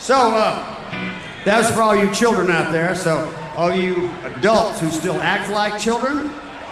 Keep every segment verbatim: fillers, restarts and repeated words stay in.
So, uh, that's for all you children out there. So, all you adults who still act like children,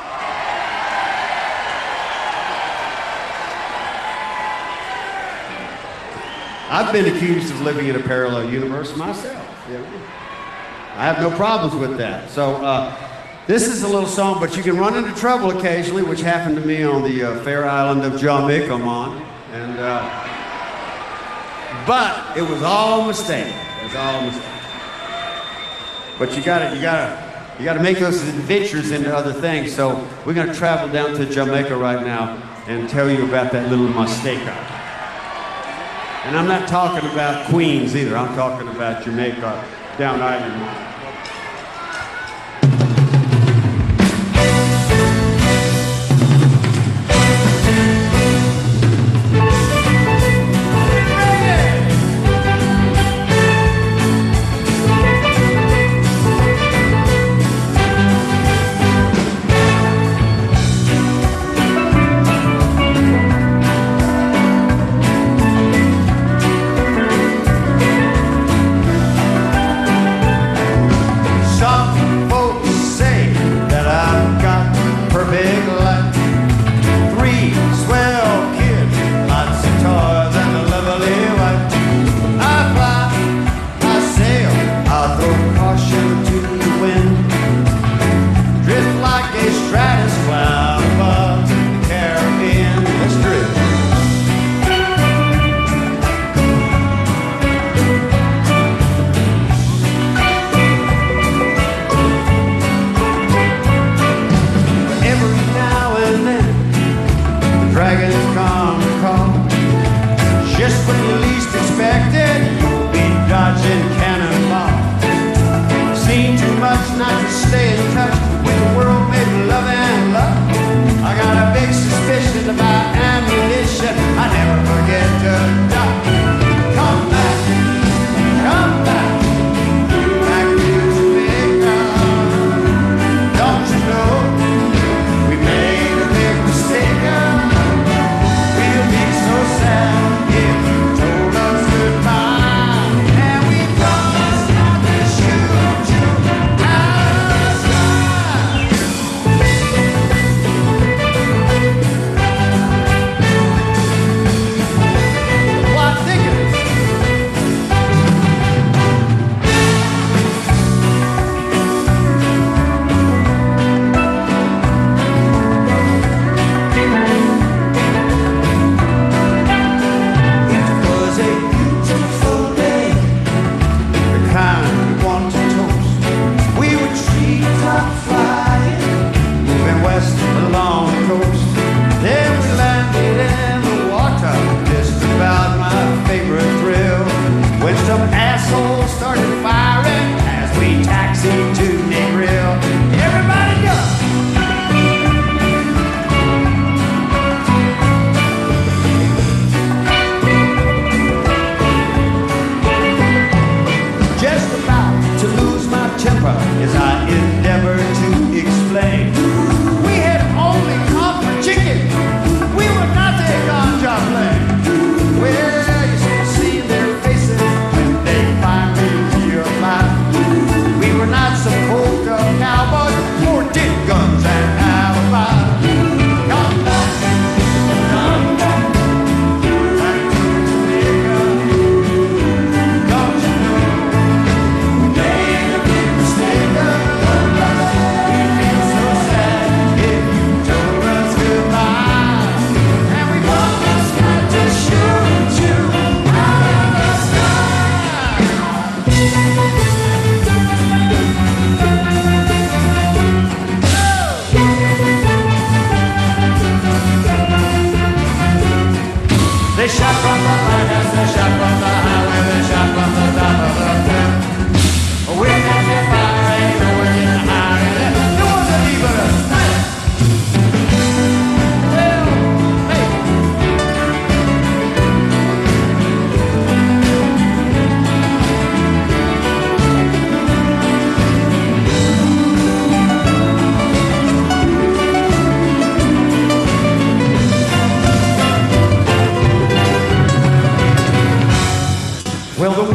I've been accused of living in a parallel universe myself. You know? I have no problems with that. So, uh, this is a little song, but you can run into trouble occasionally, which happened to me on the uh, fair island of Jamaica, man. And, uh, but it was all a mistake. It was all a mistake. But you gotta, you gotta, you gotta make those adventures into other things. So we're gonna travel down to Jamaica right now and tell you about that little mistake. And I'm not talking about Queens either. I'm talking about Jamaica, down island.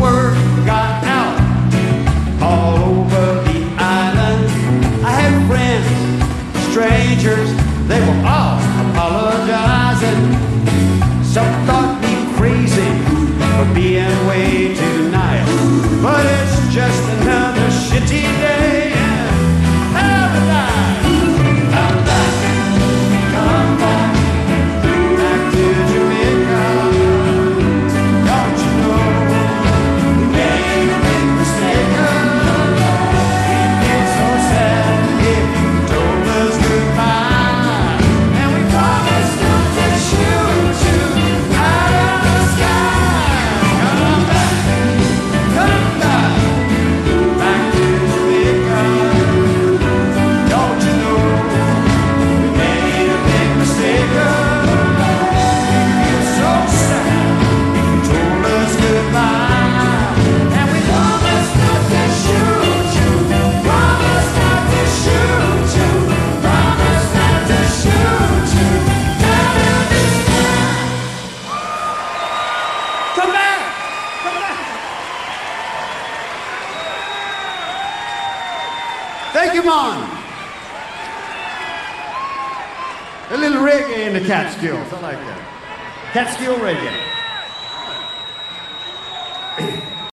word got out all over the island. I had friends, strangers, they were all apologizing. Some thought me crazy for being way too nice, but it's just another shitty day in paradise. Come back, come back, back to Jamaica. Don't you know we made a big mistake? We'd get so sad if you told us goodbye, and we promised not to shoot you out of the sky. Come back, come back, back to Jamaica. Don't you know we made a big mistake? We'd get so sad if you told us goodbye, and we promised not to shoot you, promised not to shoot you, promised not to shoot you out of the sky. Come back, come back. Thank you, Mon. A little reggae in the Catskills. I like that. Catskill reggae.